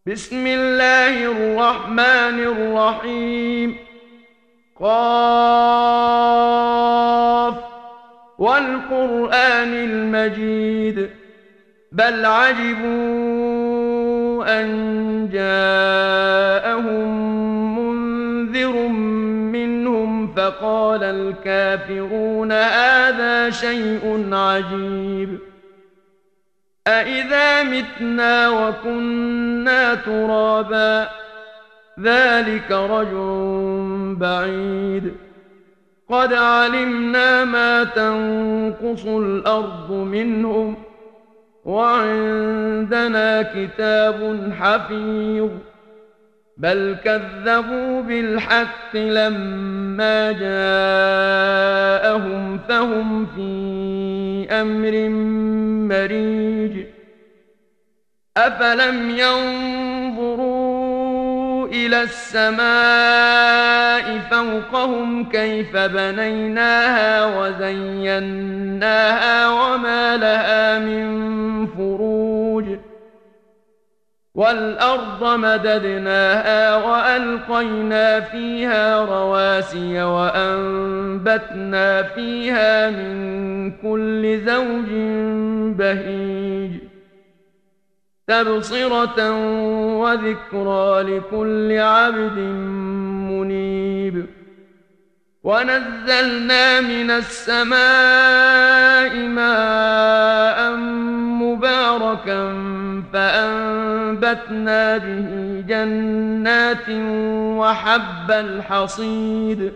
بسم الله الرحمن الرحيم. قاف والقرآن المجيد بل عجبوا أن جاءهم منذر منهم فقال الكافرون هذا شيء عجيب أإذا متنا وكنا ترابا ذلك رجع بعيد قد علمنا ما تنقص الأرض منهم وعندنا كتاب حفيظ بل كذبوا بالحق لما جاءهم فهم في أمر مريج أفلم ينظروا إلى السماء فوقهم كيف بنيناها وزيناها وما لها من فروج والأرض مددناها وألقينا فيها رواسي وأنبتنا فيها من كل زوج بهيج تبصرة وذكرى لكل عبد منيب ونزلنا من السماء ماء مباركا فأنبتنا به جنات وحب الحصيد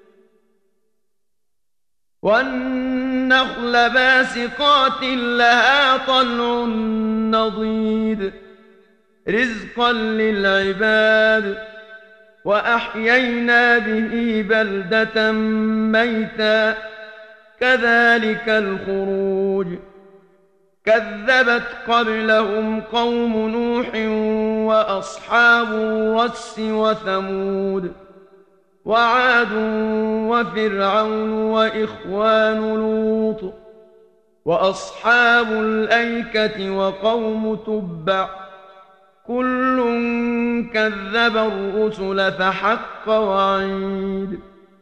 والنخل باسقات لها طلع نضيد رزقا للعباد وأحيينا به بلدة ميتا كذلك الخروج كذبت قبلهم قوم نوح وأصحاب الرس وثمود وعاد وفرعون وإخوان لوط وأصحاب الأيكة وقوم تبع كل كذب الرسل فحق وعيد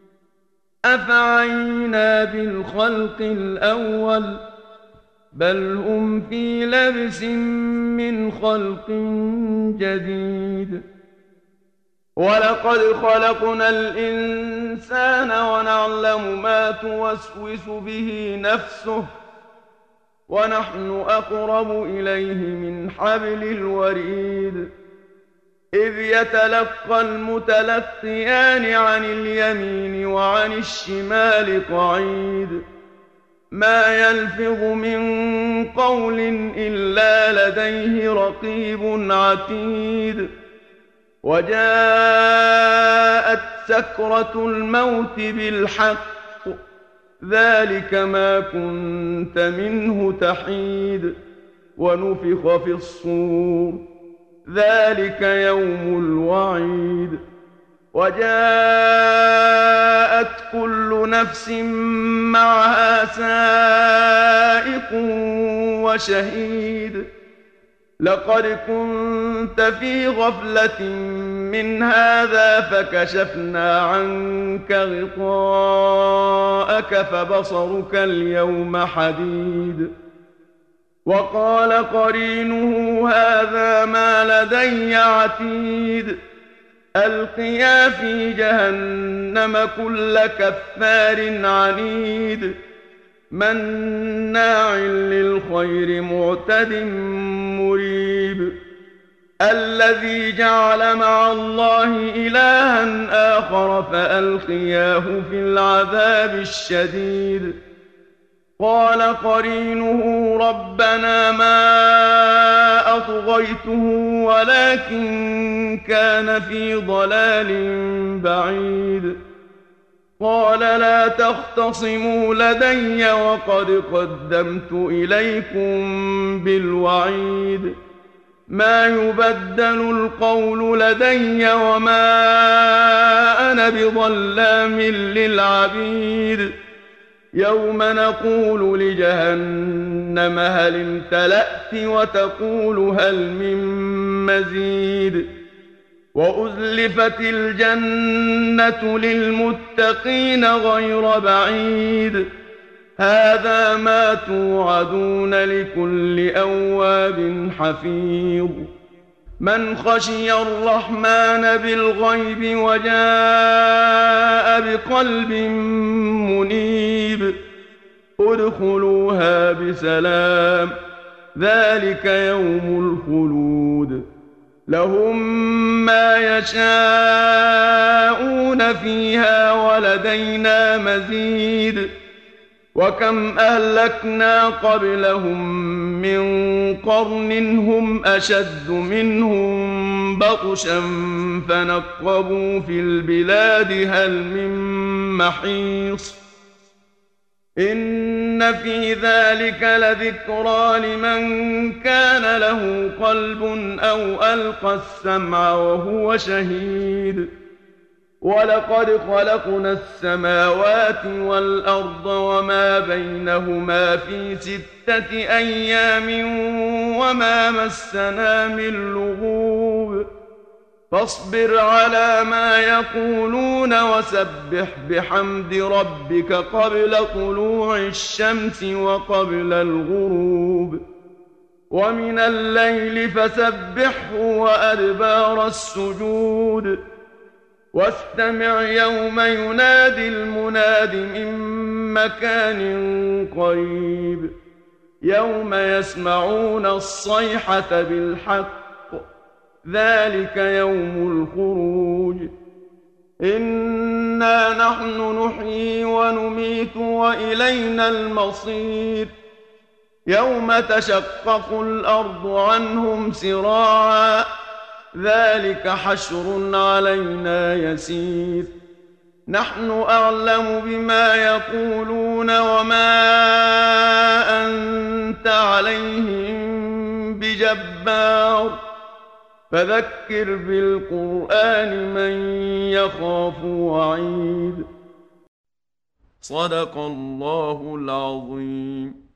أفعينا بالخلق الأول بل هم في لبس من خلق جديد ولقد خلقنا الإنسان ونعلم ما توسوس به نفسه ونحن أقرب إليه من حبل الوريد إذ يتلقى المتلقيان عن اليمين وعن الشمال قعيد ما يلفظ من قول إلا لديه رقيب عتيد وجاءت سكرة الموت بالحق ذلك ما كنت منه تحيد ونفخ في الصور ذلك يوم الوعيد وجاءت كل نفس معها سائق وشهيد لقد كنت في غفلة من هذا فكشفنا عنك غطاءك فبصرك اليوم حديد وقال قرينه هذا ما لدي عتيد ألقيا في جهنم كل كفار عنيد مناع للخير معتد مريب الذي جعل مع الله إلها آخر فألقياه في العذاب الشديد قال قرينه ربنا ما أطغيته ولكن كان في ضلال بعيد قال لا تختصموا لدي وقد قدمت إليكم بالوعيد ما يبدل القول لدي وما أنا بظلام للعبيد يوم نقول لجهنم هل امتلأت وتقول هل من مزيد وأزلفت الجنة للمتقين غير بعيد هذا ما توعدون لكل أواب حفيظ من خشي الرحمن بالغيب وجاء بقلب منيب ادخلوها بسلام ذلك يوم الخلود لهم ما يشاءون فيها ولدينا مزيد وكم أهلكنا قبلهم من قرن هم أشد منهم بطشا فنقبوا في البلاد هل من محيص إن في ذلك لذكرى لمن كان له قلب أو ألقى السمع وهو شهيد ولقد خلقنا السماوات والأرض وما بينهما في 6 أيام وما مسنا من لغوب فاصبر على ما يقولون وسبح بحمد ربك قبل طلوع الشمس وقبل الغروب ومن الليل فسبحه وأدبار السجود واستمع يوم ينادي المناد من مكان قريب يوم يسمعون الصيحة بالحق ذلك يوم الخروج إنا نحن نحيي ونميت وإلينا المصير يوم تشقق الأرض عنهم سراعا ذلك حشر علينا يسير نحن أعلم بما يقولون وما أنت عليهم بجبار فذكر بالقرآن من يخاف وعيد صدق الله العظيم.